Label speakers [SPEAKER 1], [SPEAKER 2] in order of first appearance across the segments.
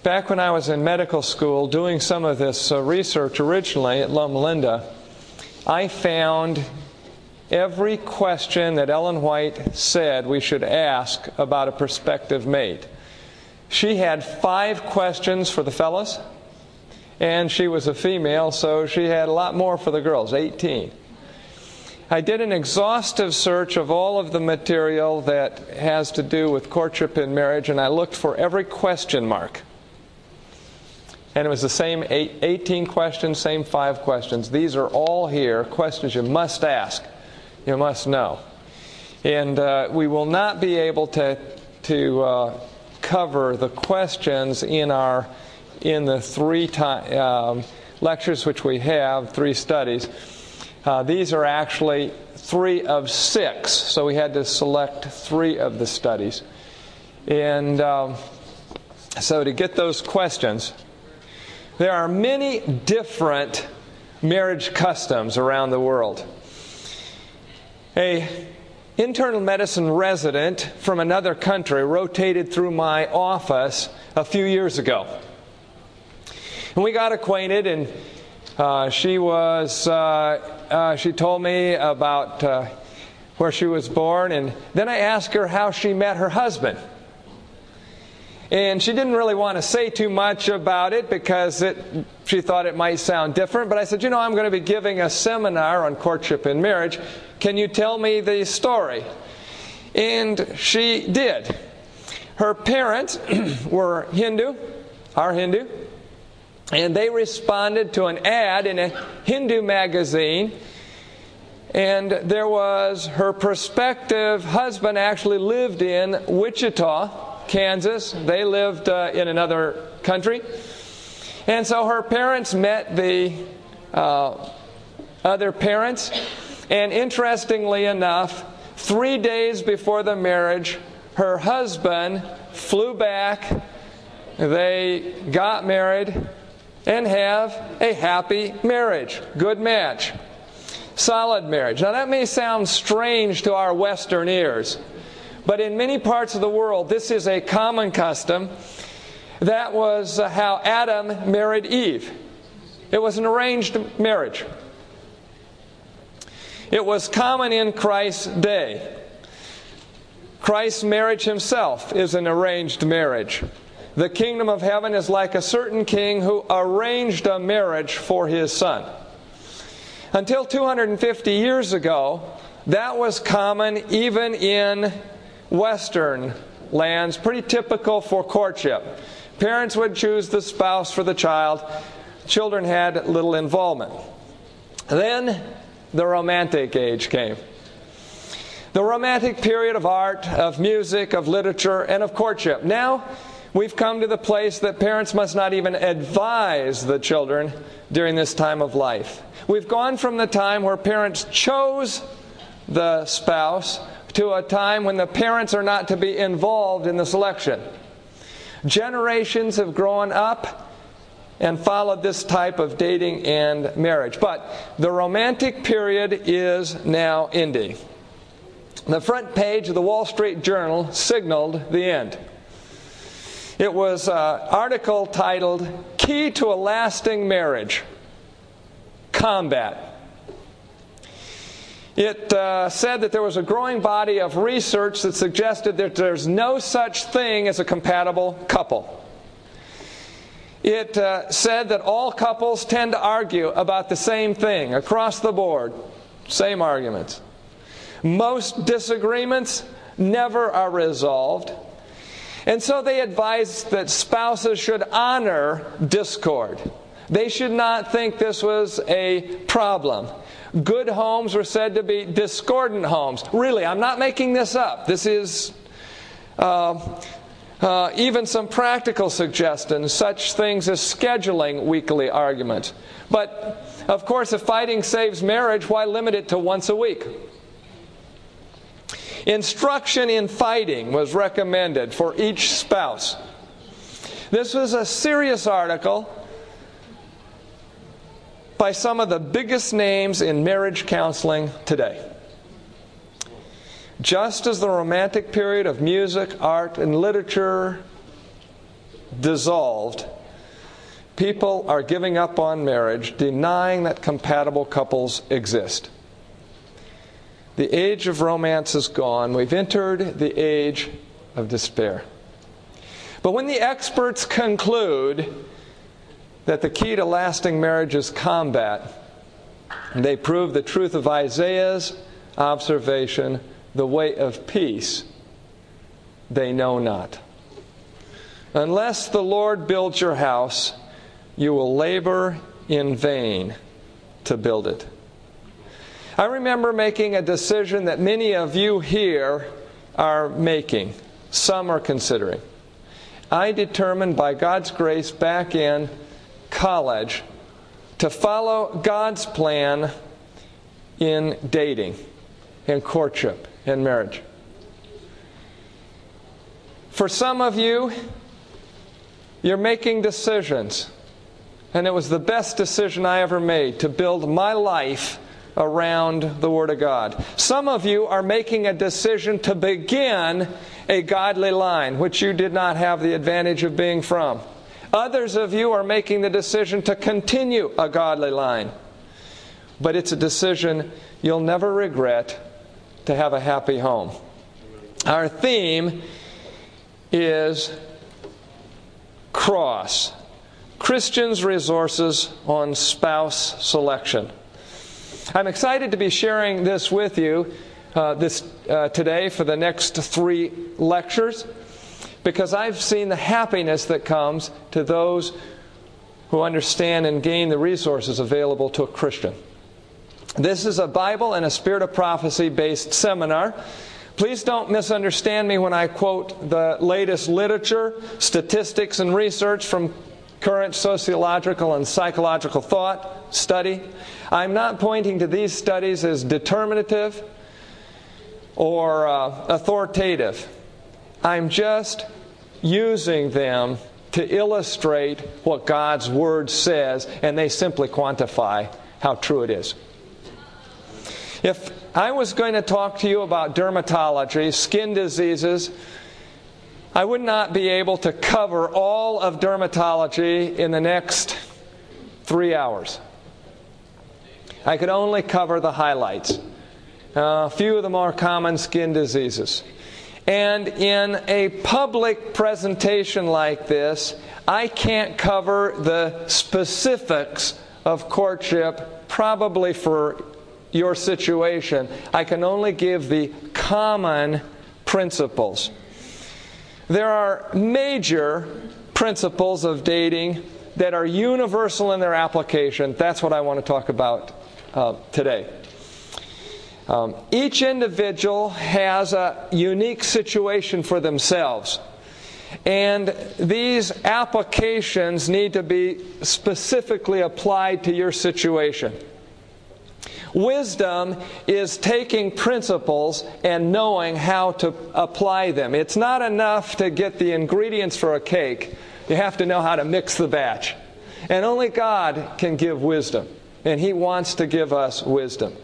[SPEAKER 1] Back when I was in medical school doing some of this research originally at Loma Linda, I found every question that Ellen White said we should ask about a prospective mate. She had 5 questions for the fellas, and she was a female, so she had a lot more for the girls, 18. I did an exhaustive search of all of the material that has to do with courtship and marriage, and I looked for every question mark. And it was the same 18 questions, same 5 questions. These are all here, questions you must ask, you must know. And we will not be able to cover the questions in the 3 lectures which we have, 3 studies. These are actually 3 of 6, so we had to select 3 of the studies. And so to get those questions, there are many different marriage customs around the world. An internal medicine resident from another country rotated through my office a few years ago. And we got acquainted, and she told me about where she was born, and then I asked her how she met her husband. And she didn't really want to say too much about it because she thought it might sound different. But I said, I'm going to be giving a seminar on courtship and marriage. Can you tell me the story? And she did. Her parents were Hindu, and they responded to an ad in a Hindu magazine. And there was her prospective husband actually lived in Wichita, Kansas. They lived in another country. And so her parents met the other parents. And interestingly enough, 3 days before the marriage, her husband flew back. They got married and have a happy marriage. Good match. Solid marriage. Now that may sound strange to our Western ears, but in many parts of the world, this is a common custom. That was how Adam married Eve. It was an arranged marriage. It was common in Christ's day. Christ's marriage himself is an arranged marriage. The kingdom of heaven is like a certain king who arranged a marriage for his son. Until 250 years ago, that was common even in Western lands, pretty typical for courtship. Parents would choose the spouse for the child. Children had little involvement. Then the Romantic age came. The Romantic period of art, of music, of literature, and of courtship. Now we've come to the place that parents must not even advise the children during this time of life. We've gone from the time where parents chose the spouse to a time when the parents are not to be involved in the selection. Generations have grown up and followed this type of dating and marriage. But the Romantic period is now ending. The front page of the Wall Street Journal signaled the end. It was an article titled, "Key to a Lasting Marriage: Combat." It said that there was a growing body of research that suggested that there's no such thing as a compatible couple. It said that all couples tend to argue about the same thing across the board, same arguments. Most disagreements never are resolved. And so they advised that spouses should honor discord. They should not think this was a problem. Good homes were said to be discordant homes. Really, I'm not making this up. This is even some practical suggestions, such things as scheduling weekly arguments. But, of course, if fighting saves marriage, why limit it to once a week? Instruction in fighting was recommended for each spouse. This was a serious article by some of the biggest names in marriage counseling today. Just as the Romantic period of music, art, and literature dissolved, people are giving up on marriage, denying that compatible couples exist. The age of romance is gone. We've entered the age of despair. But when the experts conclude that the key to lasting marriage is combat, they prove the truth of Isaiah's observation, the way of peace, they know not. Unless the Lord builds your house, you will labor in vain to build it. I remember making a decision that many of you here are making. Some are considering. I determined by God's grace back in college to follow God's plan in dating, in courtship, in marriage. For some of you, you're making decisions. And it was the best decision I ever made, to build my life around the Word of God. Some of you are making a decision to begin a godly line, which you did not have the advantage of being from. Others of you are making the decision to continue a godly line. But it's a decision you'll never regret, to have a happy home. Our theme is Cross. Christians' resources on spouse selection. I'm excited to be sharing this with you today for the next 3 lectures, because I've seen the happiness that comes to those who understand and gain the resources available to a Christian. This is a Bible and a Spirit of Prophecy based seminar. Please don't misunderstand me when I quote the latest literature, statistics, and research from current sociological and psychological thought, study. I'm not pointing to these studies as determinative or authoritative. I'm just using them to illustrate what God's Word says, and they simply quantify how true it is. If I was going to talk to you about dermatology, skin diseases, I would not be able to cover all of dermatology in the next 3 hours. I could only cover the highlights, a few of the more common skin diseases. And in a public presentation like this, I can't cover the specifics of courtship, probably for your situation. I can only give the common principles. There are major principles of dating that are universal in their application. That's what I want to talk about today. Each individual has a unique situation for themselves, and these applications need to be specifically applied to your situation. Wisdom is taking principles and knowing how to apply them. It's not enough to get the ingredients for a cake. You have to know how to mix the batch. And only God can give wisdom. And He wants to give us wisdom.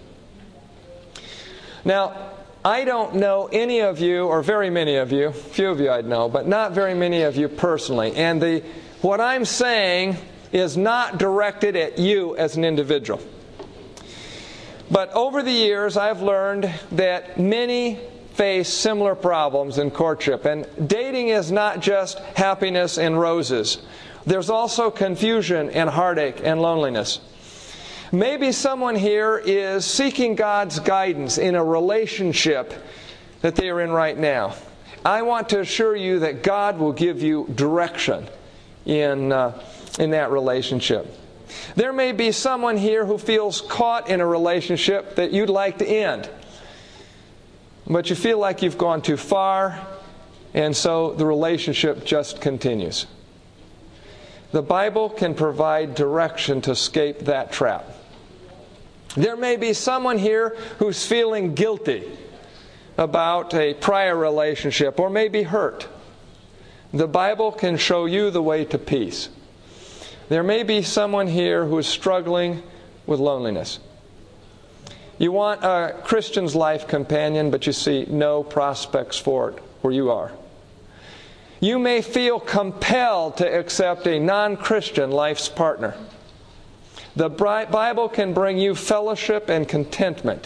[SPEAKER 1] Now, I don't know any of you, or very many of you, few of you I'd know, but not very many of you personally. And what I'm saying is not directed at you as an individual. But over the years, I've learned that many face similar problems in courtship. And dating is not just happiness and roses. There's also confusion and heartache and loneliness. Maybe someone here is seeking God's guidance in a relationship that they are in right now. I want to assure you that God will give you direction in that relationship. There may be someone here who feels caught in a relationship that you'd like to end, but you feel like you've gone too far, and so the relationship just continues. The Bible can provide direction to escape that trap. There may be someone here who's feeling guilty about a prior relationship, or may be hurt. The Bible can show you the way to peace. There may be someone here who is struggling with loneliness. You want a Christian's life companion, but you see no prospects for it where you are. You may feel compelled to accept a non-Christian life's partner. The Bible can bring you fellowship and contentment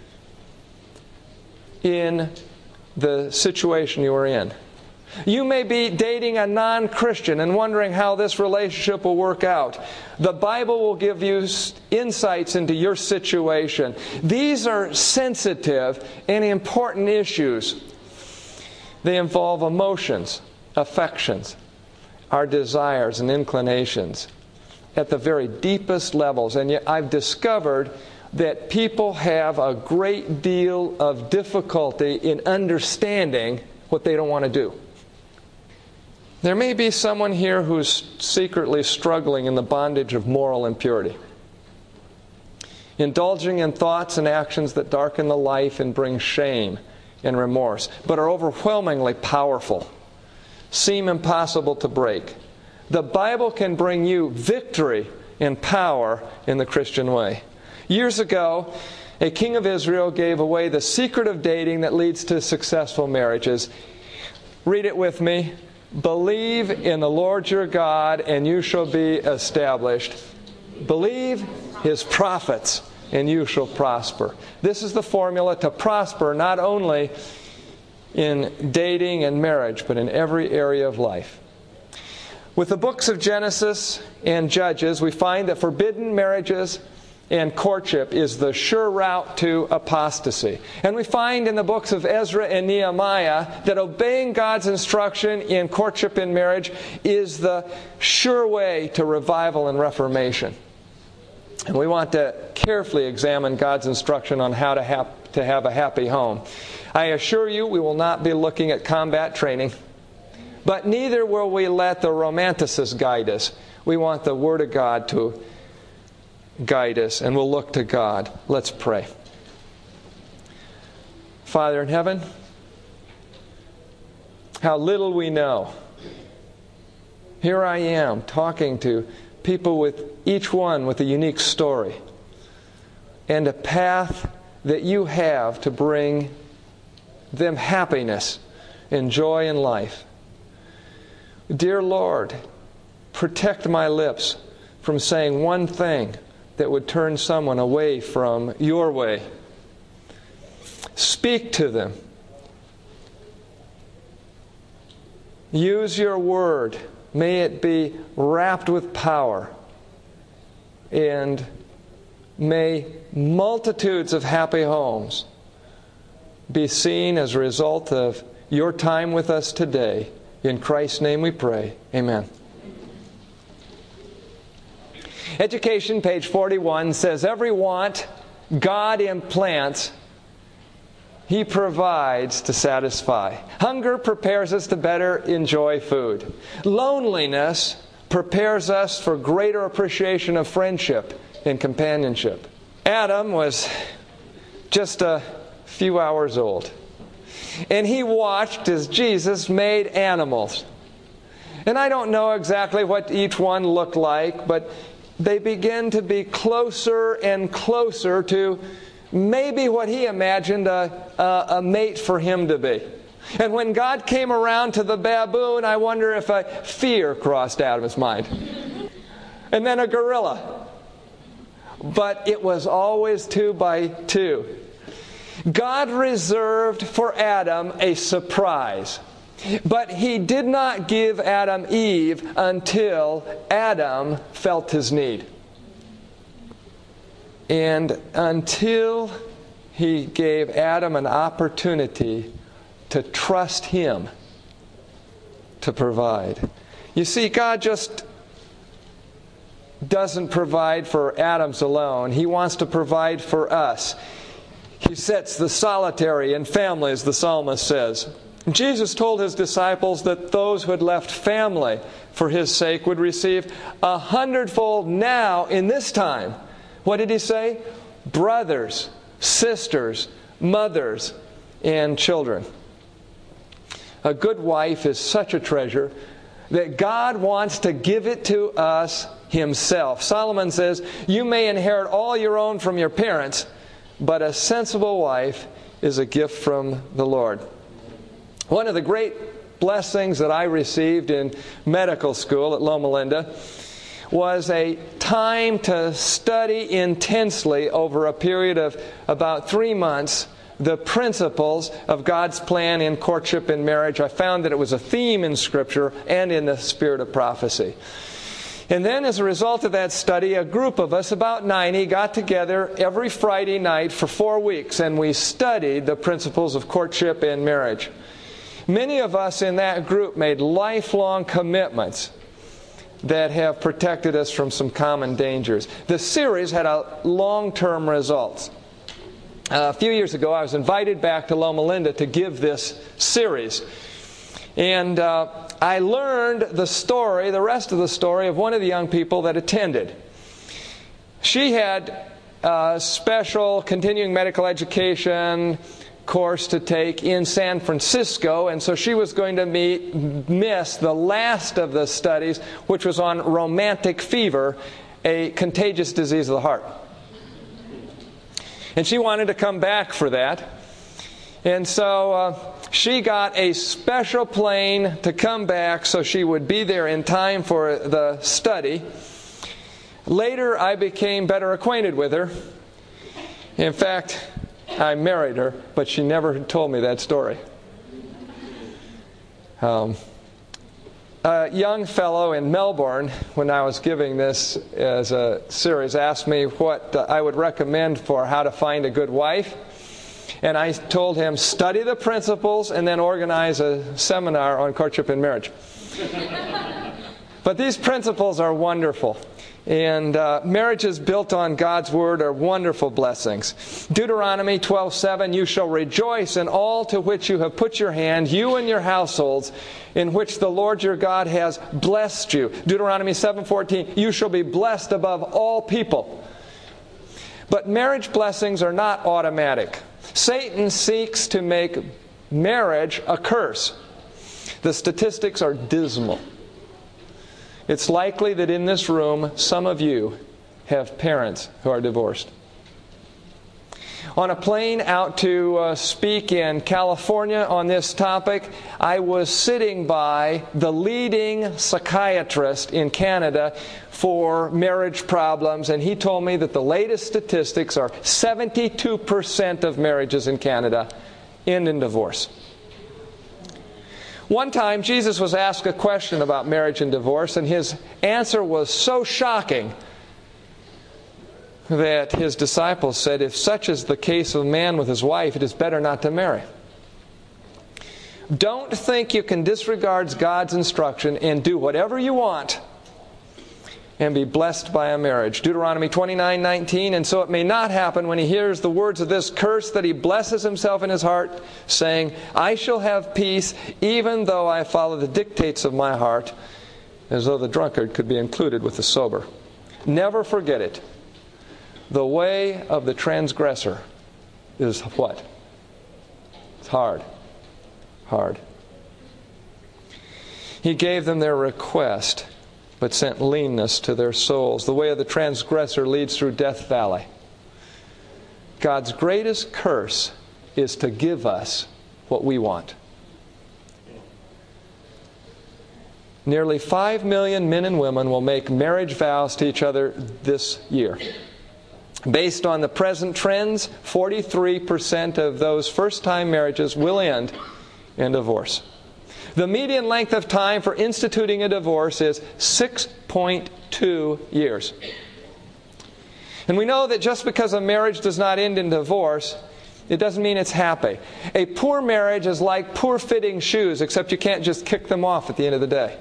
[SPEAKER 1] in the situation you are in. You may be dating a non-Christian and wondering how this relationship will work out. The Bible will give you insights into your situation. These are sensitive and important issues. They involve emotions, affections, our desires and inclinations at the very deepest levels. And yet I've discovered that people have a great deal of difficulty in understanding what they don't want to do. There may be someone here who's secretly struggling in the bondage of moral impurity, indulging in thoughts and actions that darken the life and bring shame and remorse, but are overwhelmingly powerful, seem impossible to break. The Bible can bring you victory and power in the Christian way. Years ago, a king of Israel gave away the secret of dating that leads to successful marriages. Read it with me. Believe in the Lord your God, and you shall be established. Believe His prophets, and you shall prosper. This is the formula to prosper not only in dating and marriage, but in every area of life. With the books of Genesis and Judges, we find that forbidden marriages and courtship is the sure route to apostasy. And we find in the books of Ezra and Nehemiah that obeying God's instruction in courtship and marriage is the sure way to revival and reformation. And we want to carefully examine God's instruction on how to have a happy home. I assure you we will not be looking at combat training, but neither will we let the romanticists guide us. We want the Word of God to guide us, and we'll look to God. Let's pray. Father in heaven, how little we know. Here I am talking to people with each one with a unique story and a path that you have to bring them happiness and joy in life. Dear Lord, protect my lips from saying one thing that would turn someone away from your way. Speak to them. Use your word. May it be wrapped with power. And may multitudes of happy homes be seen as a result of your time with us today. In Christ's name we pray. Amen. Education, page 41, says, every want God implants, He provides to satisfy. Hunger prepares us to better enjoy food. Loneliness prepares us for greater appreciation of friendship and companionship. Adam was just a few hours old, and he watched as Jesus made animals. And I don't know exactly what each one looked like, but they begin to be closer and closer to maybe what he imagined a mate for him to be. And when God came around to the baboon, I wonder if a fear crossed Adam's mind. And then a gorilla. But it was always 2 by 2. God reserved for Adam a surprise. But He did not give Adam Eve until Adam felt his need. And until He gave Adam an opportunity to trust Him to provide. You see, God just doesn't provide for Adam's alone. He wants to provide for us. He sets the solitary in families, the psalmist says. Jesus told His disciples that those who had left family for His sake would receive 100-fold now in this time. What did He say? Brothers, sisters, mothers, and children. A good wife is such a treasure that God wants to give it to us Himself. Solomon says, you may inherit all your own from your parents, but a sensible wife is a gift from the Lord. One of the great blessings that I received in medical school at Loma Linda was a time to study intensely over a period of about 3 months the principles of God's plan in courtship and marriage. I found that it was a theme in Scripture and in the spirit of prophecy. And then as a result of that study, a group of us, about 90, got together every Friday night for 4 weeks, and we studied the principles of courtship and marriage. Many of us in that group made lifelong commitments that have protected us from some common dangers. The series had a long-term results. A few years ago, I was invited back to Loma Linda to give this series. And I learned the rest of the story of one of the young people that attended. She had a special continuing medical education course to take in San Francisco, and so she was going to miss the last of the studies, which was on romantic fever, a contagious disease of the heart. And she wanted to come back for that. And so she got a special plane to come back so she would be there in time for the study. Later, I became better acquainted with her. In fact, I married her, but she never told me that story. A young fellow in Melbourne, when I was giving this as a series, asked me what I would recommend for how to find a good wife. And I told him, study the principles and then organize a seminar on courtship and marriage. But these principles are wonderful. And marriages built on God's Word are wonderful blessings. Deuteronomy 12:7, you shall rejoice in all to which you have put your hand, you and your households, in which the Lord your God has blessed you. Deuteronomy 7:14, you shall be blessed above all people. But marriage blessings are not automatic. Satan seeks to make marriage a curse. The statistics are dismal. It's likely that in this room, some of you have parents who are divorced. On a plane out to speak in California on this topic, I was sitting by the leading psychiatrist in Canada for marriage problems, and he told me that the latest statistics are 72% of marriages in Canada end in divorce. One time, Jesus was asked a question about marriage and divorce, and his answer was so shocking that his disciples said, if such is the case of a man with his wife, it is better not to marry. Don't think you can disregard God's instruction and do whatever you want and be blessed by a marriage. Deuteronomy 29:19, and so it may not happen when he hears the words of this curse that he blesses himself in his heart, saying, I shall have peace even though I follow the dictates of my heart, as though the drunkard could be included with the sober. Never forget it. The way of the transgressor is what? It's hard. Hard. He gave them their request, but sent leanness to their souls. The way of the transgressor leads through Death Valley. God's greatest curse is to give us what we want. Nearly 5 million men and women will make marriage vows to each other this year. Based on the present trends, 43% of those first-time marriages will end in divorce. The median length of time for instituting a divorce is 6.2 years. And we know that just because a marriage does not end in divorce, it doesn't mean it's happy. A poor marriage is like poor fitting shoes, except you can't just kick them off at the end of the day.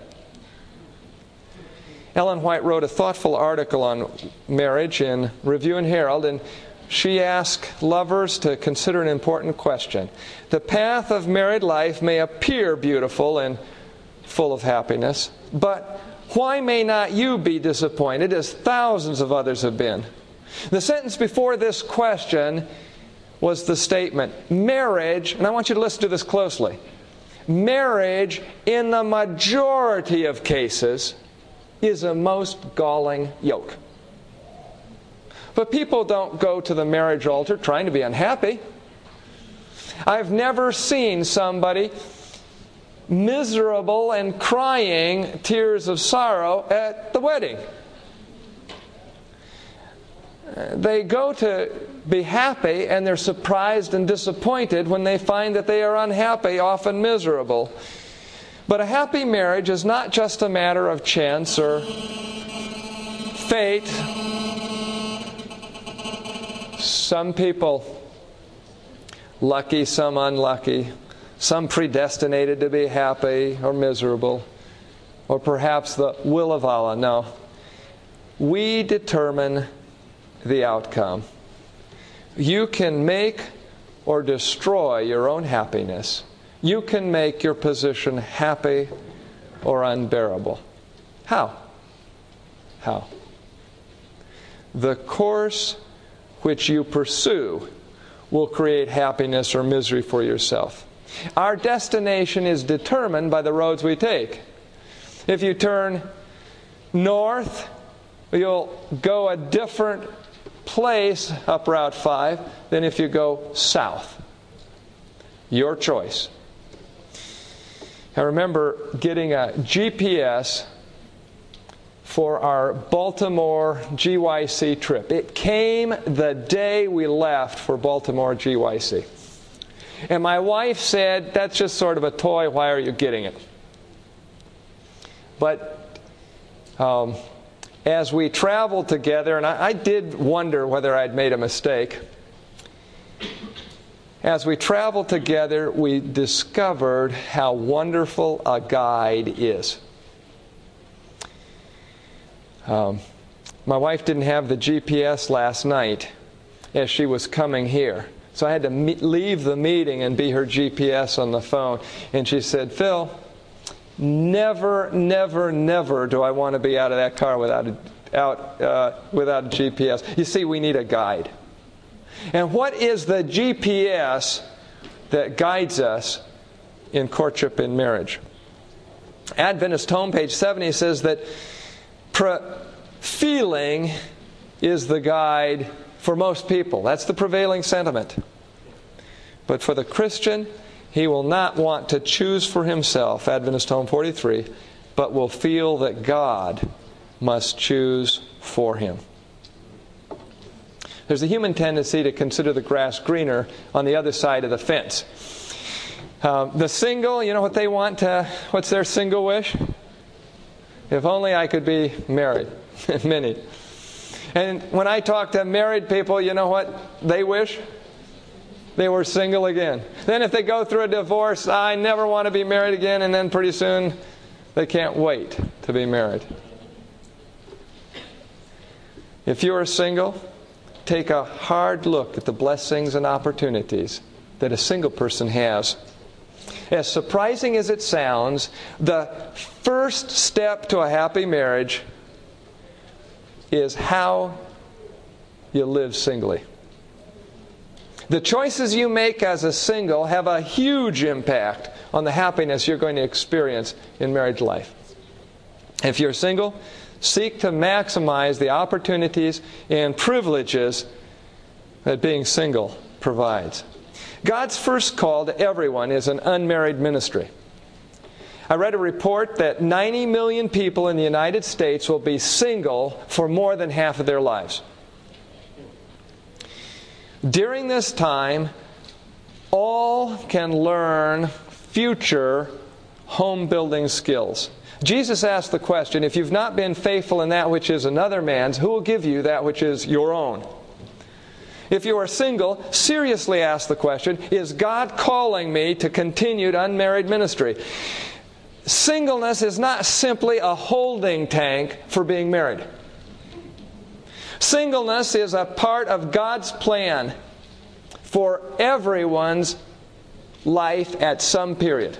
[SPEAKER 1] Ellen White wrote a thoughtful article on marriage in Review and Herald, and she asked lovers to consider an important question. The path of married life may appear beautiful and full of happiness, but why may not you be disappointed as thousands of others have been? The sentence before this question was the statement, marriage, and I want you to listen to this closely, marriage in the majority of cases is a most galling yoke. But people don't go to the marriage altar trying to be unhappy. I've never seen somebody miserable and crying tears of sorrow at the wedding. They go to be happy, and they're surprised and disappointed when they find that they are unhappy, often miserable. But a happy marriage is not just a matter of chance or fate. Some people lucky, some unlucky, some predestinated to be happy or miserable, or perhaps the will of Allah. No. We determine the outcome. You can make or destroy your own happiness. You can make your position happy or unbearable. How? How? The course which you pursue will create happiness or misery for yourself. Our destination is determined by the roads we take. If you turn north, you'll go a different place up Route 5 than if you go south. Your choice. I remember getting a GPS for our Baltimore GYC trip. It came the day we left for Baltimore GYC. And my wife said, "That's just sort of a toy, why are you getting it?" But as we traveled together, and I did wonder whether I'd made a mistake. As we traveled together, we discovered how wonderful a guide is. My wife didn't have the GPS last night as she was coming here. So I had to leave the meeting and be her GPS on the phone. And she said, "Phil, never, never, never do I want to be out of that car without a GPS. You see, we need a guide." And what is the GPS that guides us in courtship and marriage? Adventist Home, page 70, says that feeling is the guide for most people. That's the prevailing sentiment. But for the Christian, he will not want to choose for himself, Adventist Home 43, but will feel that God must choose for him. There's a human tendency to consider the grass greener on the other side of the fence. The single, you know what they want to, what's their single wish? If only I could be married. Many. And when I talk to married people, you know what they wish? They were single again. Then if they go through a divorce, I never want to be married again, and then pretty soon they can't wait to be married. If you are single, take a hard look at the blessings and opportunities that a single person has. As surprising as it sounds, the first step to a happy marriage is how you live singly. The choices you make as a single have a huge impact on the happiness you're going to experience in marriage life. If you're single, seek to maximize the opportunities and privileges that being single provides. God's first call to everyone is an unmarried ministry. I read a report that 90 million people in the United States will be single for more than half of their lives. During this time, all can learn future home building skills. Jesus asked the question, if you've not been faithful in that which is another man's, who will give you that which is your own? If you are single, seriously ask the question, is God calling me to continued unmarried ministry? Singleness is not simply a holding tank for being married. Singleness is a part of God's plan for everyone's life at some period.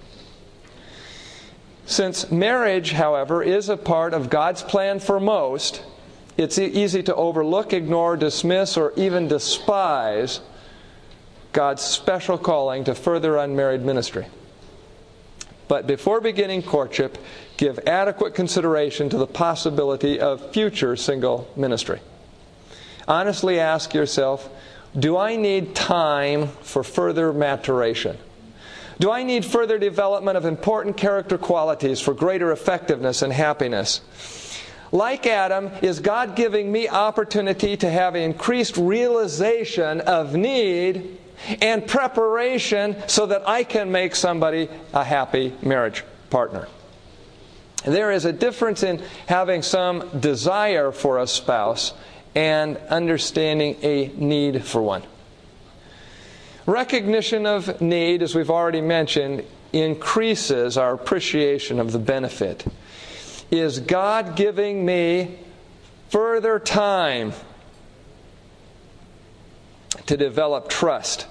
[SPEAKER 1] Since marriage, however, is a part of God's plan for most, it's easy to overlook, ignore, dismiss, or even despise God's special calling to further unmarried ministry. But before beginning courtship, give adequate consideration to the possibility of future single ministry. Honestly ask yourself, do I need time for further maturation? Do I need further development of important character qualities for greater effectiveness and happiness? Like Adam, is God giving me opportunity to have increased realization of need and preparation so that I can make somebody a happy marriage partner? There is a difference in having some desire for a spouse and understanding a need for one. Recognition of need, as we've already mentioned, increases our appreciation of the benefit. Is God giving me further time to develop trust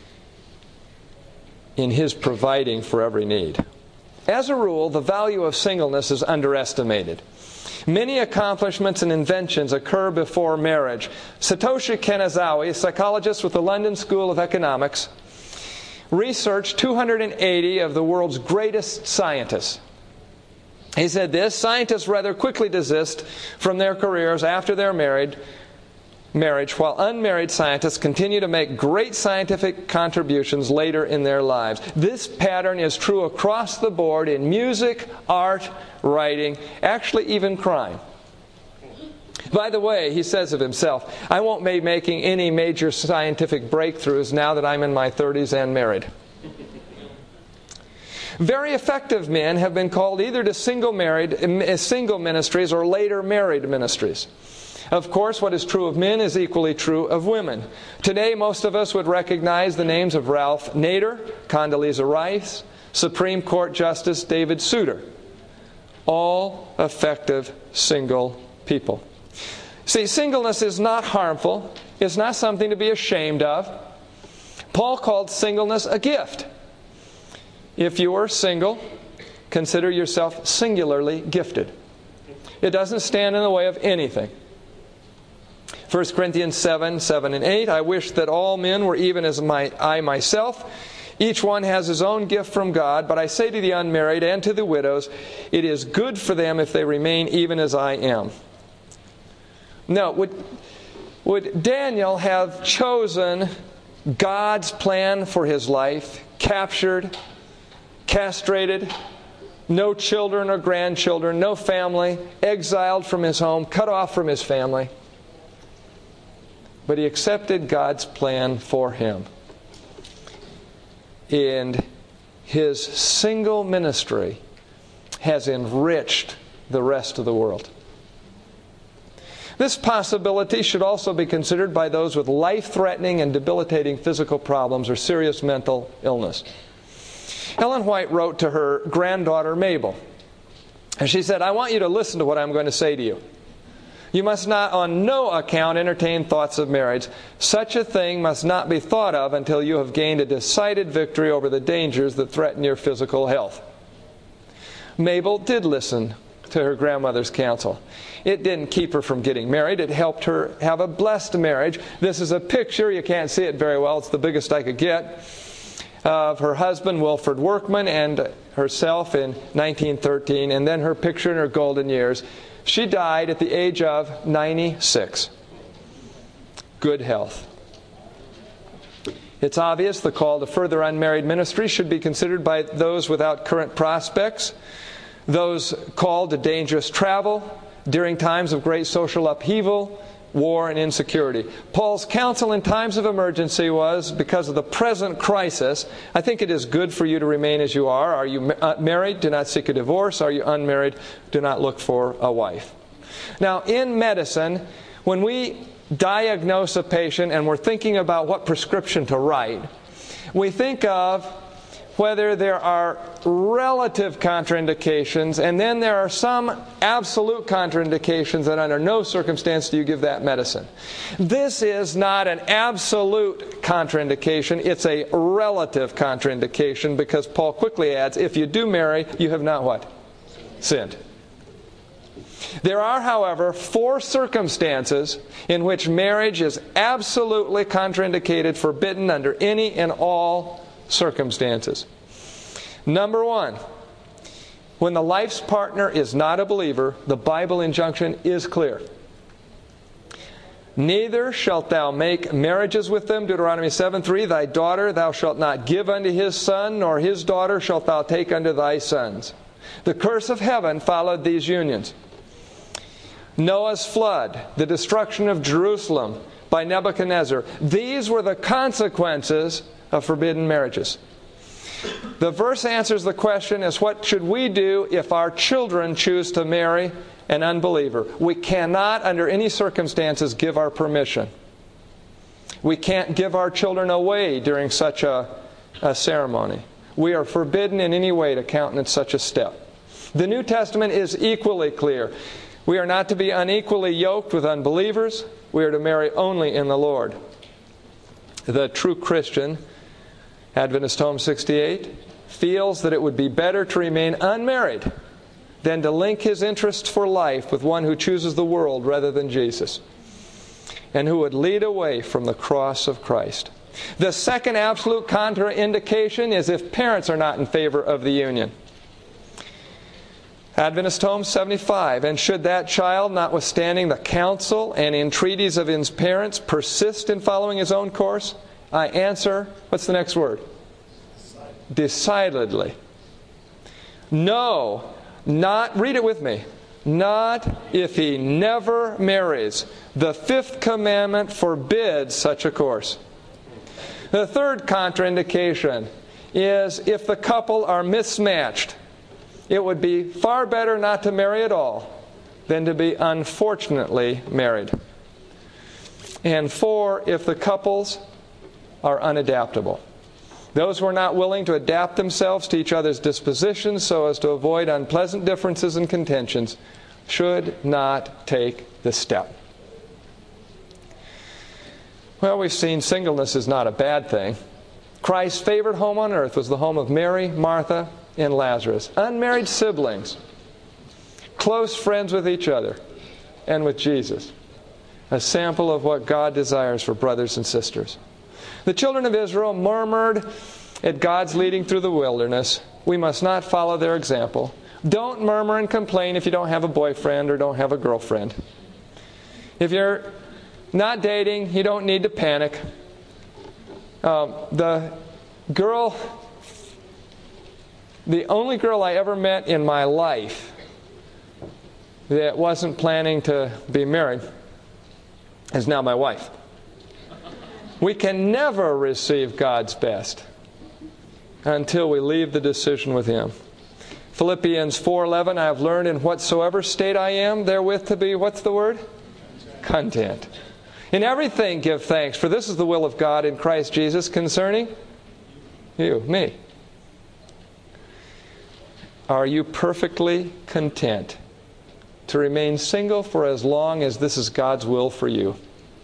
[SPEAKER 1] in His providing for every need? As a rule, the value of singleness is underestimated. Many accomplishments and inventions occur before marriage. Satoshi Kanazawa, a psychologist with the London School of Economics, researched 280 of the world's greatest scientists. He said this: scientists rather quickly desist from their careers after their marriage, while unmarried scientists continue to make great scientific contributions later in their lives. This pattern is true across the board in music, art, writing, actually even crime. By the way, he says of himself, I won't be making any major scientific breakthroughs now that I'm in my 30s and married. Very effective men have been called either to single ministries or later married ministries. Of course, what is true of men is equally true of women. Today, most of us would recognize the names of Ralph Nader, Condoleezza Rice, Supreme Court Justice David Souter. All effective single people. See, singleness is not harmful. It's not something to be ashamed of. Paul called singleness a gift. If you are single, consider yourself singularly gifted. It doesn't stand in the way of anything. 1 Corinthians 7 and 8, I wish that all men were even as I myself. Each one has his own gift from God, but I say to the unmarried and to the widows, it is good for them if they remain even as I am. Now, would Daniel have chosen God's plan for his life, captured, castrated, no children or grandchildren, no family, exiled from his home, cut off from his family? But he accepted God's plan for him. And his single ministry has enriched the rest of the world. This possibility should also be considered by those with life-threatening and debilitating physical problems or serious mental illness. Ellen White wrote to her granddaughter Mabel, and she said, I want you to listen to what I'm going to say to you. You must not on no account entertain thoughts of marriage. Such a thing must not be thought of until you have gained a decided victory over the dangers that threaten your physical health. Mabel did listen to her grandmother's counsel. It didn't keep her from getting married. It helped her have a blessed marriage. This is a picture. You can't see it very well. It's the biggest I could get. Of her husband, Wilford Workman, and herself in 1913, and then her picture in her golden years. She died at the age of 96. Good health. It's obvious the call to further unmarried ministry should be considered by those without current prospects, those called to dangerous travel during times of great social upheaval, war, and insecurity. Paul's counsel in times of emergency was, because of the present crisis, I think it is good for you to remain as you are. Are you married? Do not seek a divorce. Are you unmarried? Do not look for a wife. Now, in medicine, when we diagnose a patient and we're thinking about what prescription to write, we think of whether there are relative contraindications, and then there are some absolute contraindications that under no circumstance do you give that medicine. This is not an absolute contraindication, it's a relative contraindication, because Paul quickly adds, if you do marry, you have not what? Sinned. There are, however, 4 circumstances in which marriage is absolutely contraindicated, forbidden under any and all circumstances. Number 1, when the life's partner is not a believer, the Bible injunction is clear. Neither shalt thou make marriages with them. Deuteronomy 7:3. Thy daughter thou shalt not give unto his son, nor his daughter shalt thou take unto thy sons. The curse of heaven followed these unions. Noah's flood, the destruction of Jerusalem by Nebuchadnezzar. These were the consequences of forbidden marriages. The verse answers the question as what should we do if our children choose to marry an unbeliever? We cannot, under any circumstances, give our permission. We can't give our children away during such a ceremony. We are forbidden in any way to countenance such a step. The New Testament is equally clear. We are not to be unequally yoked with unbelievers. We are to marry only in the Lord. The true Christian, Adventist Home 68, feels that it would be better to remain unmarried than to link his interests for life with one who chooses the world rather than Jesus, and who would lead away from the cross of Christ. The second absolute contraindication is if parents are not in favor of the union. Adventist Home 75, and should that child, notwithstanding the counsel and entreaties of his parents, persist in following his own course? I answer, what's the next word? Decidedly. No, not, read it with me, not if he never marries. The fifth commandment forbids such a course. The third contraindication is if the couple are mismatched. It would be far better not to marry at all than to be unfortunately married. And 4, if the couples are unadaptable. Those who are not willing to adapt themselves to each other's dispositions so as to avoid unpleasant differences and contentions should not take the step. Well, we've seen singleness is not a bad thing. Christ's favorite home on earth was the home of Mary, Martha, and Lazarus. Unmarried siblings, close friends with each other and with Jesus. A sample of what God desires for brothers and sisters. The children of Israel murmured at God's leading through the wilderness. We must not follow their example. Don't murmur and complain if you don't have a boyfriend or don't have a girlfriend. If you're not dating, you don't need to panic. The only girl I ever met in my life that wasn't planning to be married is now my wife. We can never receive God's best until we leave the decision with Him. Philippians 4:11, I have learned in whatsoever state I am, therewith to be, what's the word? Content. In everything give thanks, for this is the will of God in Christ Jesus concerning you, me. Are you perfectly content to remain single for as long as this is God's will for you?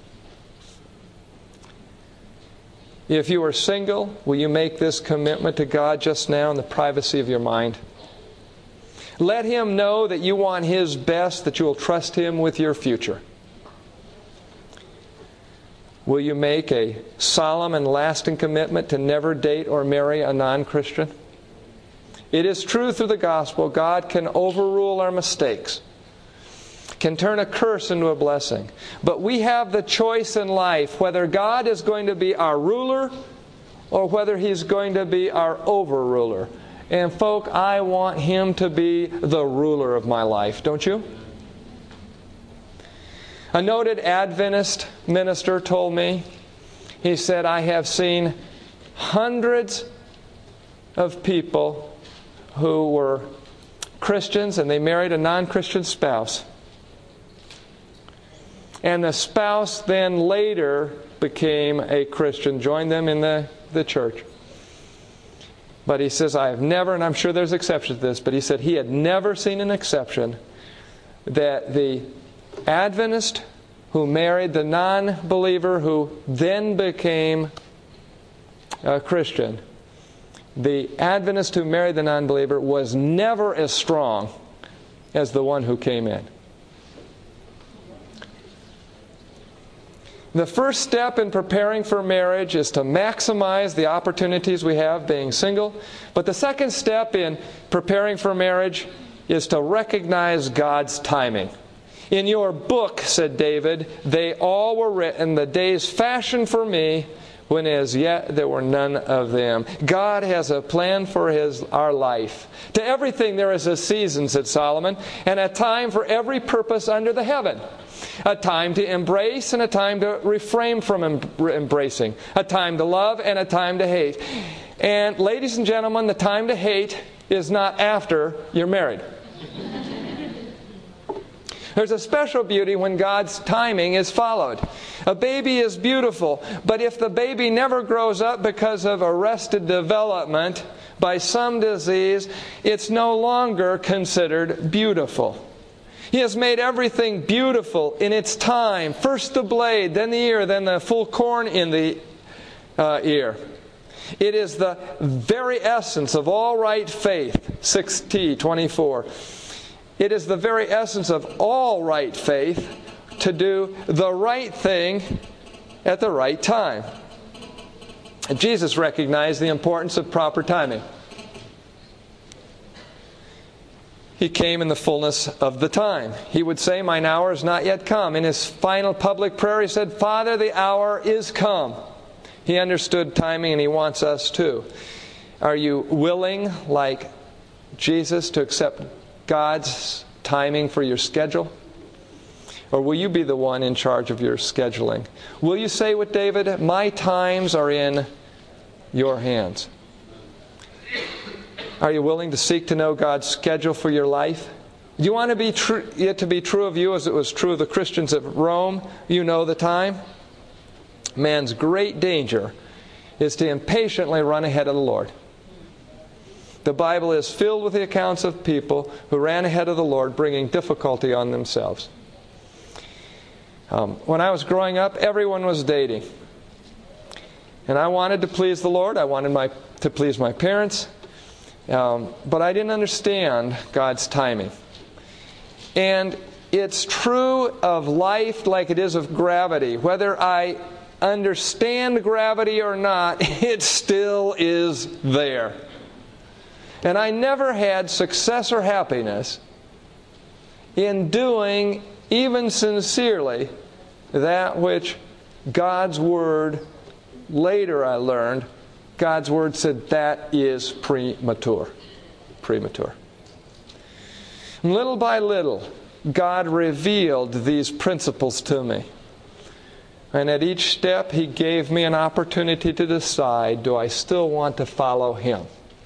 [SPEAKER 1] If you are single, will you make this commitment to God just now in the privacy of your mind? Let Him know that you want His best, that you will trust Him with your future. Will you make a solemn and lasting commitment to never date or marry a non-Christian? It is true through the gospel, God can overrule our mistakes, can turn a curse into a blessing. But we have the choice in life whether God is going to be our ruler or whether He's going to be our overruler. And folk, I want Him to be the ruler of my life, don't you? A noted Adventist minister told me, he said, I have seen hundreds of people who were Christians and they married a non-Christian spouse. And the spouse then later became a Christian, joined them in the church. But he says, I have never, and I'm sure there's exceptions to this, but he said he had never seen an exception that the Adventist who married the non-believer who then became a Christian, the Adventist who married the non-believer was never as strong as the one who came in. The first step in preparing for marriage is to maximize the opportunities we have being single. But the second step in preparing for marriage is to recognize God's timing. In your book, said David, they all were written, the days fashioned for me, when as yet there were none of them. God has a plan for our life. To everything there is a season, said Solomon, and a time for every purpose under the heaven. A time to embrace and a time to refrain from embracing. A time to love and a time to hate. And ladies and gentlemen, the time to hate is not after you're married. There's a special beauty when God's timing is followed. A baby is beautiful, but if the baby never grows up because of arrested development by some disease, it's no longer considered beautiful. He has made everything beautiful in its time. First the blade, then the ear, then the full corn in the ear. It is the very essence of all right faith. 6T24. It is the very essence of all right faith to do the right thing at the right time. And Jesus recognized the importance of proper timing. He came in the fullness of the time. He would say, "Mine hour is not yet come." In his final public prayer, he said, "Father, the hour is come." He understood timing, and he wants us too. Are you willing, like Jesus, to accept God's timing for your schedule? Or will you be the one in charge of your scheduling? Will you say with David, "My times are in your hands"? Are you willing to seek to know God's schedule for your life? Do you want it to be true of you as it was true of the Christians at Rome? You know the time. Man's great danger is to impatiently run ahead of the Lord. The Bible is filled with the accounts of people who ran ahead of the Lord, bringing difficulty on themselves. When I was growing up, everyone was dating. And I wanted to please the Lord. I wanted to please my parents. But I didn't understand God's timing. And it's true of life like it is of gravity. Whether I understand gravity or not, it still is there. And I never had success or happiness in doing, even sincerely, that which God's Word, later I learned, God's Word said that is premature. Premature. And little by little, God revealed these principles to me. And at each step, He gave me an opportunity to decide, do I still want to follow Him?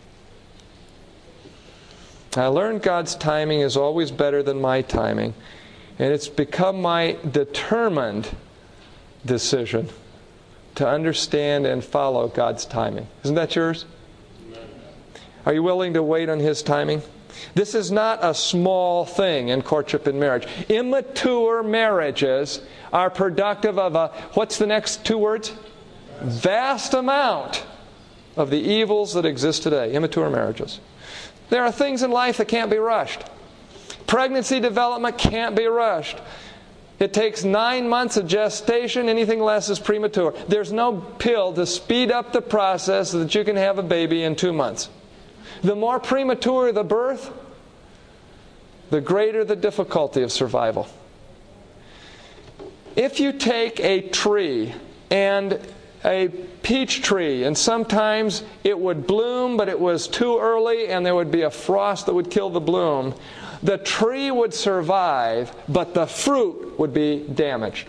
[SPEAKER 1] I learned God's timing is always better than my timing. And it's become my determined decision to understand and follow God's timing. Isn't that yours? Amen. Are you willing to wait on His timing? This is not a small thing in courtship and marriage. Immature marriages are productive of what's the next two words? Vast amount of the evils that exist today. Immature marriages. There are things in life that can't be rushed. Pregnancy development can't be rushed. It takes 9 months of gestation. Anything less is premature. There's no pill to speed up the process so that you can have a baby in 2 months. The more premature the birth, the greater the difficulty of survival. If you take a tree and a peach tree, and sometimes it would bloom, but it was too early and there would be a frost that would kill the bloom, the tree would survive, but the fruit would be damaged.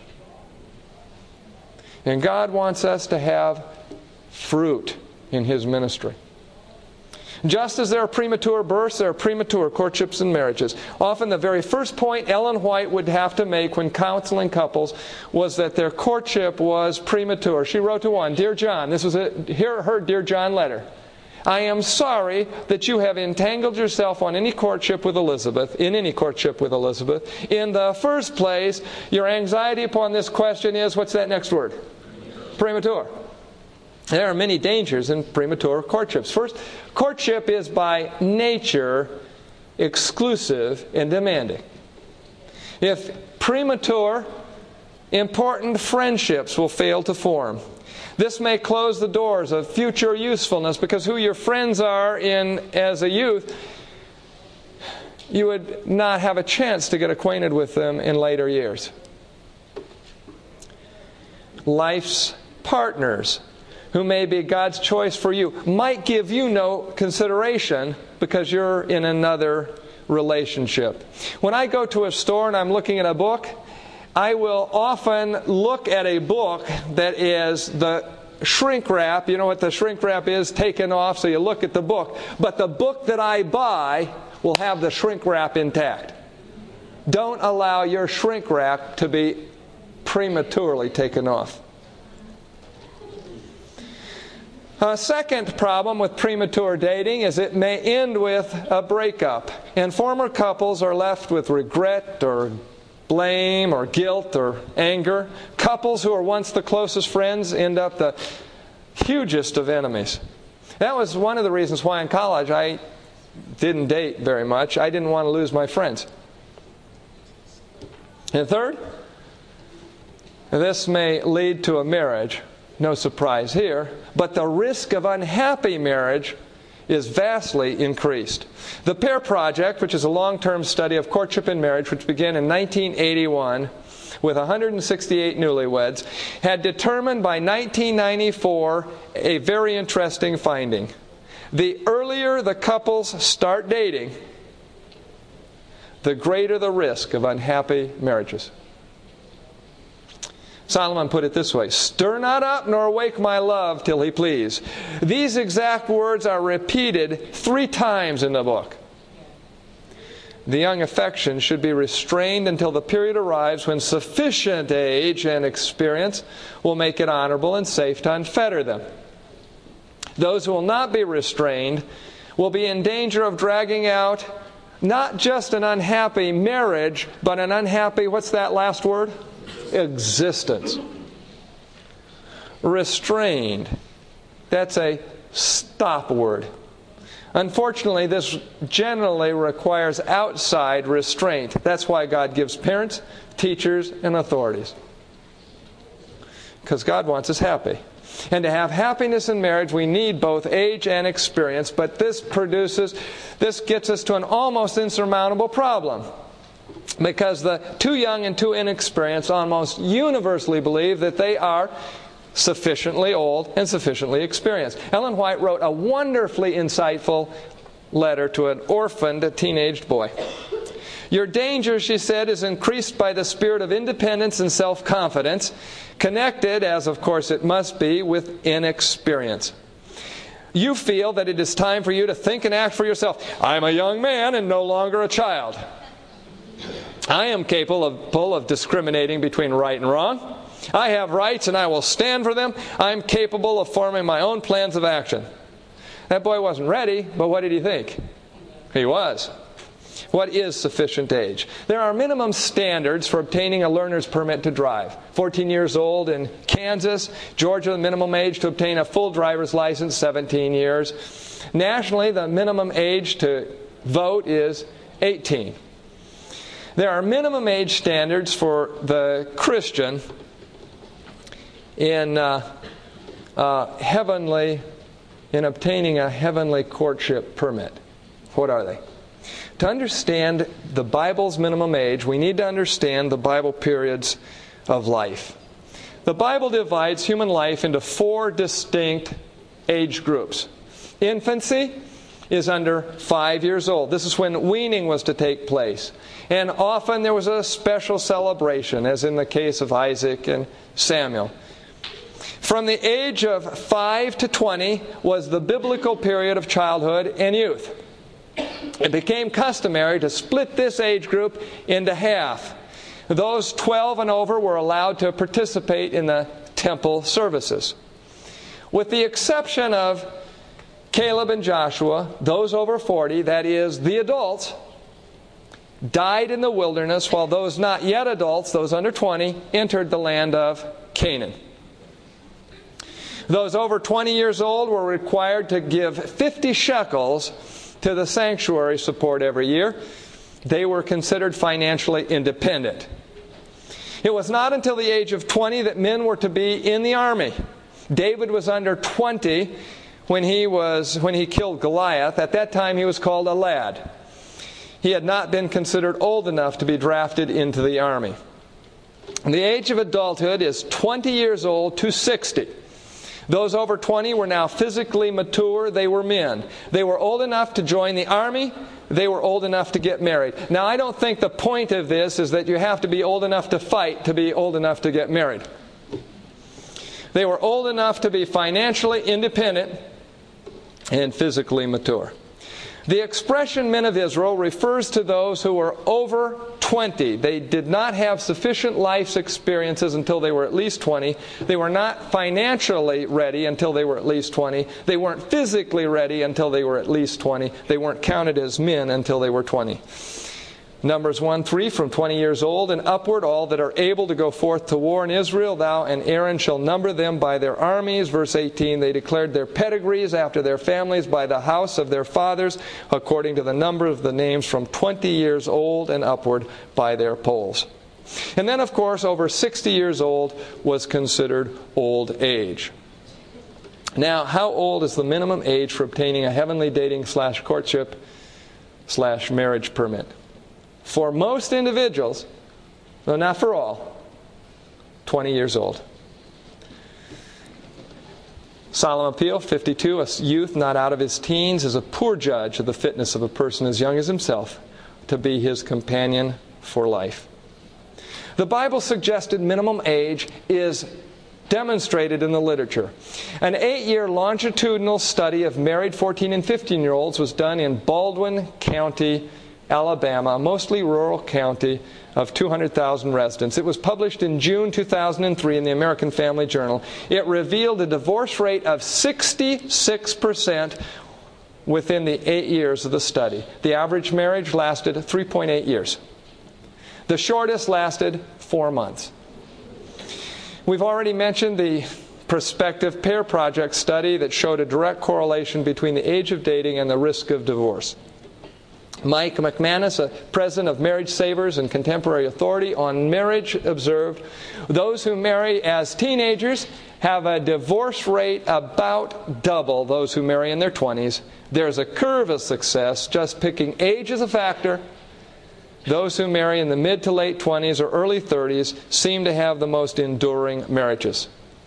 [SPEAKER 1] And God wants us to have fruit in His ministry. Just as there are premature births, there are premature courtships and marriages. Often the very first point Ellen White would have to make when counseling couples was that their courtship was premature. She wrote to one, "Dear John," this was her Dear John letter, "I am sorry that you have entangled yourself on any courtship with Elizabeth, in any courtship with Elizabeth. In the first place, your anxiety upon this question is," what's that next word? Premature. There are many dangers in premature courtships. First, courtship is by nature exclusive and demanding. If premature, important friendships will fail to form. This may close the doors of future usefulness because who your friends are as a youth you would not have a chance to get acquainted with them in later years. Life's partners, who may be God's choice for you, might give you no consideration because you're in another relationship. When I go to a store and I'm looking at a book, I will often look at a book that is the shrink wrap. You know what the shrink wrap is? Taken off, so you look at the book. But the book that I buy will have the shrink wrap intact. Don't allow your shrink wrap to be prematurely taken off. A second problem with premature dating is it may end with a breakup, and former couples are left with regret or blame or guilt or anger. Couples who were once the closest friends end up the hugest of enemies. That was one of the reasons why in college I didn't date very much. I didn't want to lose my friends. And third, this may lead to a marriage. No surprise here. But the risk of unhappy marriage is vastly increased. The PAIR Project, which is a long-term study of courtship and marriage, which began in 1981 with 168 newlyweds, had determined by 1994 a very interesting finding. The earlier the couples start dating, the greater the risk of unhappy marriages. Solomon put it this way, "Stir not up nor awake my love till he please." These exact words are repeated 3 times in the book. The young affection should be restrained until the period arrives when sufficient age and experience will make it honorable and safe to unfetter them. Those who will not be restrained will be in danger of dragging out not just an unhappy marriage, but an unhappy, what's that last word? Existence. Restrained. That's a stop word. Unfortunately, this generally requires outside restraint. That's why God gives parents, teachers, and authorities. Because God wants us happy. And to have happiness in marriage, we need both age and experience, but this gets us to an almost insurmountable problem. Because the too young and too inexperienced almost universally believe that they are sufficiently old and sufficiently experienced. Ellen White wrote a wonderfully insightful letter to an orphaned teenaged boy. "Your danger," she said, "is increased by the spirit of independence and self-confidence, connected, as of course it must be, with inexperience. You feel that it is time for you to think and act for yourself. I'm a young man and no longer a child. I am capable of discriminating between right and wrong. I have rights and I will stand for them. I'm capable of forming my own plans of action." That boy wasn't ready, but what did he think? He was. What is sufficient age? There are minimum standards for obtaining a learner's permit to drive. 14 years old in Kansas. Georgia, the minimum age to obtain a full driver's license, 17 years. Nationally, the minimum age to vote is 18. There are minimum age standards for the Christian in obtaining a heavenly courtship permit. What are they? To understand the Bible's minimum age, we need to understand the Bible periods of life. The Bible divides human life into 4 distinct age groups. Infancy is under 5 years old. This is when weaning was to take place. And often there was a special celebration, as in the case of Isaac and Samuel. From the age of 5 to 20 was the biblical period of childhood and youth. It became customary to split this age group into half. Those 12 and over were allowed to participate in the temple services. With the exception of Caleb and Joshua, those over 40, that is, the adults, died in the wilderness, while those not yet adults, those under 20, entered the land of Canaan. Those over 20 years old were required to give 50 shekels to the sanctuary support every year. They were considered financially independent. It was not until the age of 20 that men were to be in the army. David was under 20 when he killed Goliath. At that time he was called a lad. he had not been considered old enough to be drafted into the army. And the age of adulthood is 20 years old to 60. Those over 20 were now physically mature. They were men. They were old enough to join the army. They were old enough to get married. Now, I don't think the point of this is that you have to be old enough to fight to be old enough to get married. They were old enough to be financially independent and physically mature. The expression men of Israel refers to those who were over 20. They did not have sufficient life experiences until they were at least 20. They were not financially ready until they were at least 20. They weren't physically ready until they were at least 20. They weren't counted as men until they were 20. Numbers 1:3, from 20 years old and upward, all that are able to go forth to war in Israel, thou and Aaron shall number them by their armies. Verse 18, they declared their pedigrees after their families by the house of their fathers, according to the number of the names from 20 years old and upward by their polls. And then, of course, over 60 years old was considered old age. Now, how old is the minimum age for obtaining a heavenly dating/courtship/marriage permit? For most individuals, though not for all, 20 years old. Solemn Appeal 52, a youth not out of his teens is a poor judge of the fitness of a person as young as himself to be his companion for life. The Bible's suggested minimum age is demonstrated in the literature. An 8-year longitudinal study of married 14 and 15-year-olds was done in Baldwin County, Alabama, a mostly rural county of 200,000 residents. It was published in June 2003 in the American Family Journal. It revealed a divorce rate of 66% within the 8 years of the study. The average marriage lasted 3.8 years. The shortest lasted 4 months. We've already mentioned the Prospective Pair Project study that showed a direct correlation between the age of dating and the risk of divorce. Mike McManus, a president of Marriage Savers and Contemporary Authority on Marriage, observed, those who marry as teenagers have a divorce rate about double those who marry in their 20s. There's a curve of success, just picking age as a factor. Those who marry in the mid to late 20s or early 30s seem to have the most enduring marriages.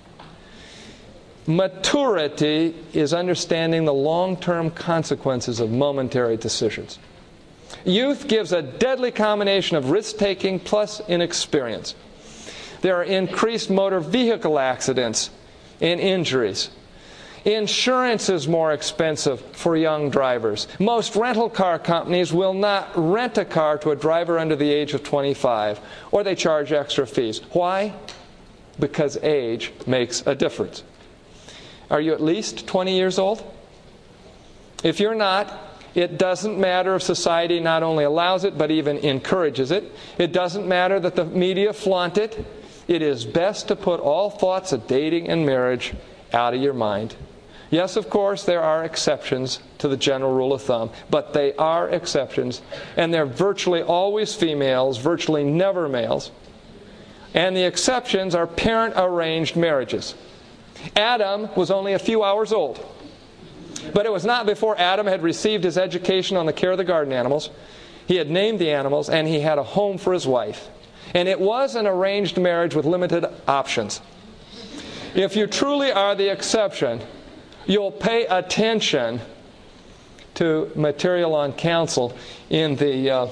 [SPEAKER 1] Maturity is understanding the long-term consequences of momentary decisions. Youth gives a deadly combination of risk-taking plus inexperience. There are increased motor vehicle accidents and injuries. Insurance is more expensive for young drivers. Most rental car companies will not rent a car to a driver under the age of 25, or they charge extra fees. Why? Because age makes a difference. Are you at least 20 years old? If you're not, it doesn't matter if society not only allows it, but even encourages it. It doesn't matter that the media flaunt it. It is best to put all thoughts of dating and marriage out of your mind. Yes, of course, there are exceptions to the general rule of thumb, but they are exceptions, and they're virtually always females, virtually never males. And the exceptions are parent-arranged marriages. Adam was only a few hours old. But it was not before Adam had received his education on the care of the garden animals. He had named the animals, and he had a home for his wife. And it was an arranged marriage with limited options. If you truly are the exception, you'll pay attention to material on counsel in the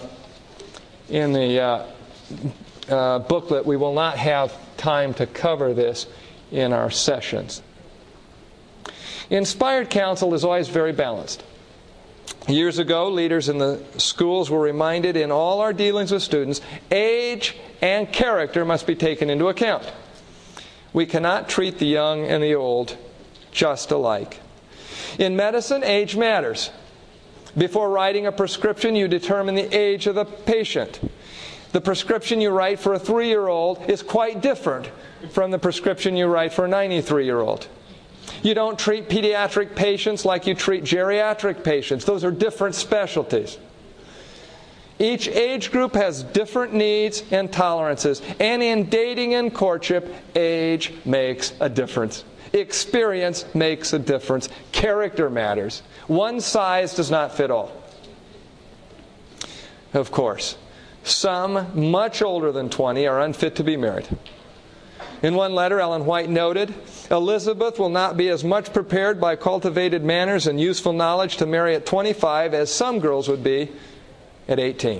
[SPEAKER 1] booklet. We will not have time to cover this in our sessions. Inspired counsel is always very balanced. Years ago, leaders in the schools were reminded in all our dealings with students, age and character must be taken into account. We cannot treat the young and the old just alike. In medicine, age matters. Before writing a prescription, you determine the age of the patient. The prescription you write for a 3-year-old is quite different from the prescription you write for a 93-year-old. You don't treat pediatric patients like you treat geriatric patients. Those are different specialties. Each age group has different needs and tolerances. And in dating and courtship, age makes a difference. Experience makes a difference. Character matters. One size does not fit all. of course. Some much older than 20 are unfit to be married. In one letter, Ellen White noted, Elizabeth will not be as much prepared by cultivated manners and useful knowledge to marry at 25 as some girls would be at 18.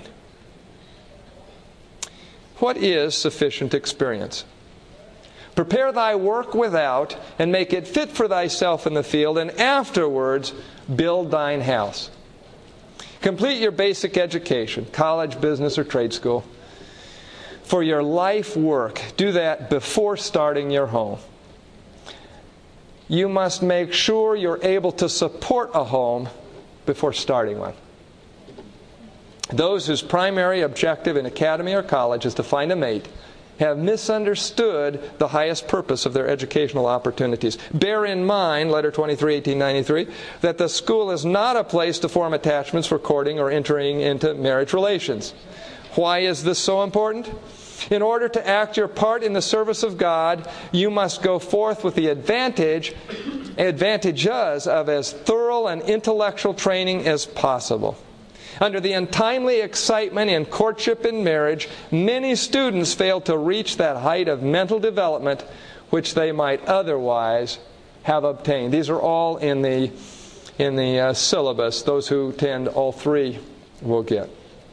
[SPEAKER 1] What is sufficient experience? Prepare thy work without, and make it fit for thyself in the field, and afterwards build thine house. Complete your basic education, college, business, or trade school. For your life work, do that before starting your home. You must make sure you're able to support a home before starting one. Those whose primary objective in academy or college is to find a mate have misunderstood the highest purpose of their educational opportunities. Bear in mind, Letter 23, 1893, that the school is not a place to form attachments for courting or entering into marriage relations. Why is this so important? In order to act your part in the service of God, you must go forth with the advantages of as thorough an intellectual training as possible. Under the untimely excitement in courtship and marriage, many students fail to reach that height of mental development which they might otherwise have obtained. These are all in the syllabus. Those who attend all three will get.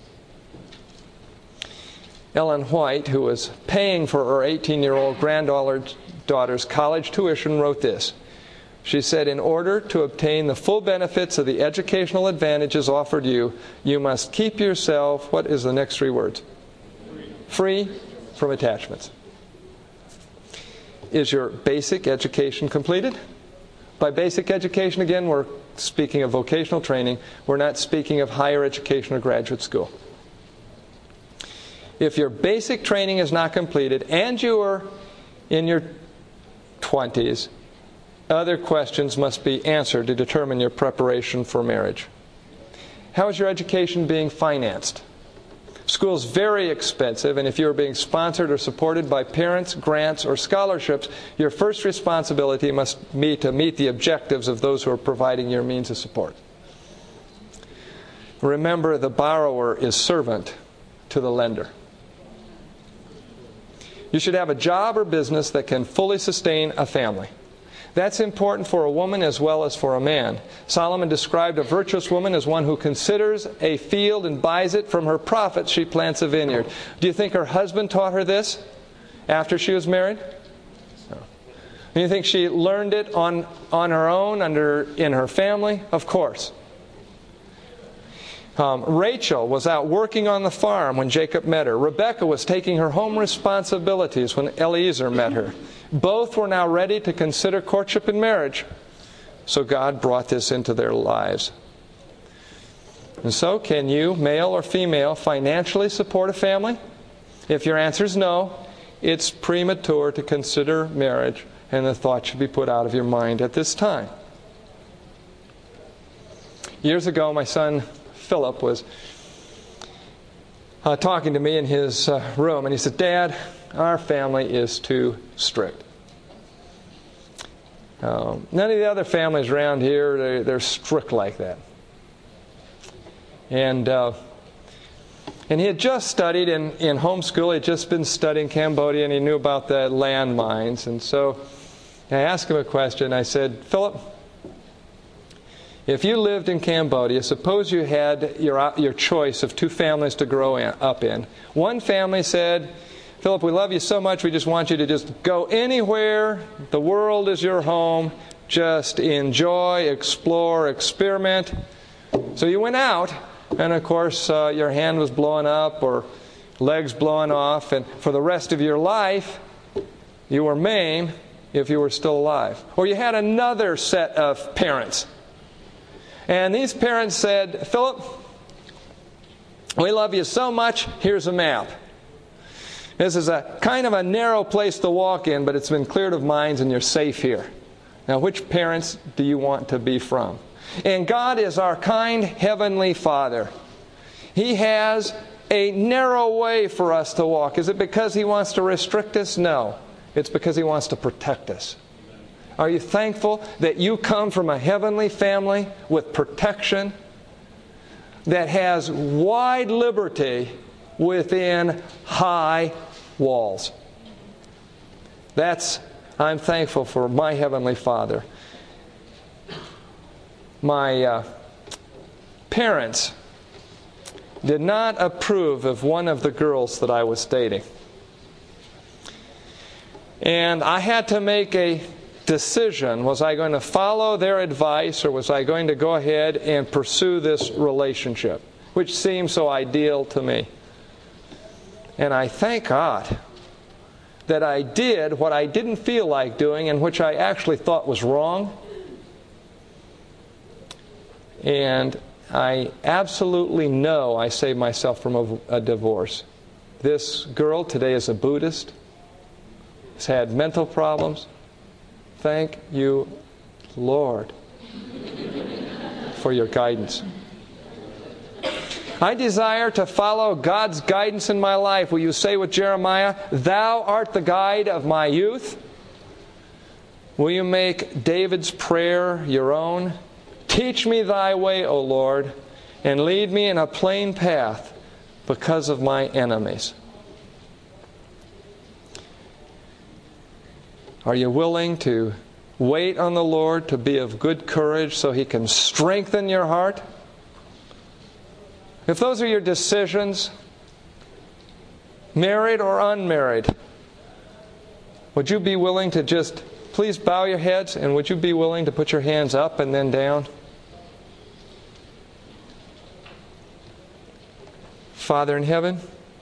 [SPEAKER 1] Ellen White, who was paying for her 18-year-old granddaughter's college tuition, wrote this. She said, in order to obtain the full benefits of the educational advantages offered you, you must keep yourself, what is the next three words? Free from attachments. Is your basic education completed? By basic education, again, we're speaking of vocational training. We're not speaking of higher education or graduate school. If your basic training is not completed and you are in your 20s, other questions must be answered to determine your preparation for marriage. How is your education being financed? School is very expensive, and if you are being sponsored or supported by parents, grants, or scholarships, your first responsibility must be to meet the objectives of those who are providing your means of support. Remember, the borrower is servant to the lender. You should have a job or business that can fully sustain a family. That's important for a woman as well as for a man. Solomon described a virtuous woman as one who considers a field and buys it. From her profits she plants a vineyard. Do you think her husband taught her this after she was married? No. Do you think she learned it on her own in her family? Of course. Rachel was out working on the farm when Jacob met her. Rebekah was taking her home responsibilities when Eliezer met her. Both were now ready to consider courtship and marriage. So God brought this into their lives. And so, can you, male or female, financially support a family? If your answer is no, it's premature to consider marriage, and the thought should be put out of your mind at this time. Years ago, my son Philip was talking to me in his room, and he said, Dad, our family is too strict. None of the other families around here, they're strict like that. And he had just studied in homeschool. He had just been studying Cambodia, and he knew about the landmines. And so I asked him a question. I said, Philip, if you lived in Cambodia, suppose you had your choice of two families to grow up in. One family said, Philip, we love you so much, we just want you to just go anywhere. The world is your home. Just enjoy, explore, experiment. So you went out, and of course your hand was blowing up or legs blowing off, and for the rest of your life you were maimed if you were still alive. Or you had another set of parents. And these parents said, Philip, we love you so much, here's a map. This is a kind of a narrow place to walk in, but it's been cleared of mines and you're safe here. Now, which parents do you want to be from? And God is our kind Heavenly Father. He has a narrow way for us to walk. Is it because He wants to restrict us? No. It's because He wants to protect us. Are you thankful that you come from a heavenly family with protection? that has wide liberty within high walls. I'm thankful for my Heavenly Father. My parents did not approve of one of the girls that I was dating. And I had to make a decision. Was I going to follow their advice, or was I going to go ahead and pursue this relationship, which seemed so ideal to me? And I thank God that I did what I didn't feel like doing and which I actually thought was wrong. And I absolutely know I saved myself from a divorce. This girl today is a Buddhist, has had mental problems. Thank you, Lord, for your guidance. I desire to follow God's guidance in my life. Will you say with Jeremiah, "Thou art the guide of my youth"? Will you make David's prayer your own? Teach me thy way, O Lord, and lead me in a plain path because of my enemies. Are you willing to wait on the Lord, to be of good courage so He can strengthen your heart? If those are your decisions, married or unmarried, would you be willing to just, please bow your heads, and would you be willing to put your hands up and then down? Father in heaven,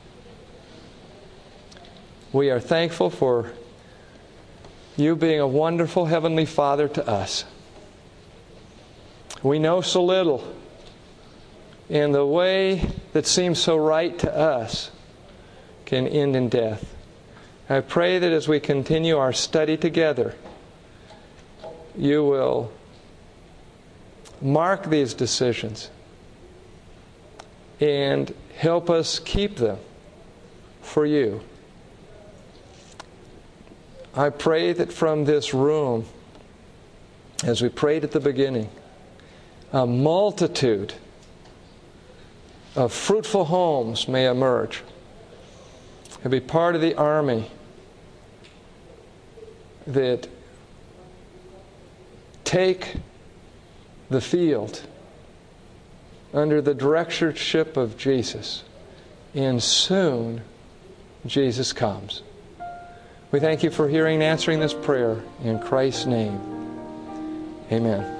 [SPEAKER 1] we are thankful for you being a wonderful Heavenly Father to us. We know so little, and the way that seems so right to us can end in death. I pray that as we continue our study together, you will mark these decisions and help us keep them for you. I pray that from this room, as we prayed at the beginning, a multitude of fruitful homes may emerge and be part of the army that take the field under the directorship of Jesus, and soon Jesus comes. We thank you for hearing and answering this prayer in Christ's name. Amen.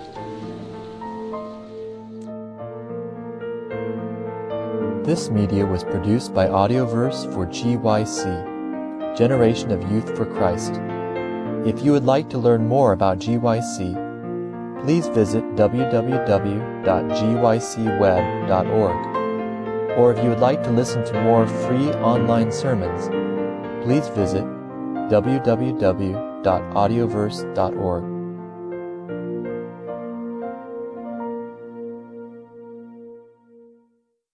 [SPEAKER 2] This media was produced by Audioverse for GYC, Generation of Youth for Christ. If you would like to learn more about GYC, please visit www.gycweb.org. Or if you would like to listen to more free online sermons, please visit www.audioverse.org.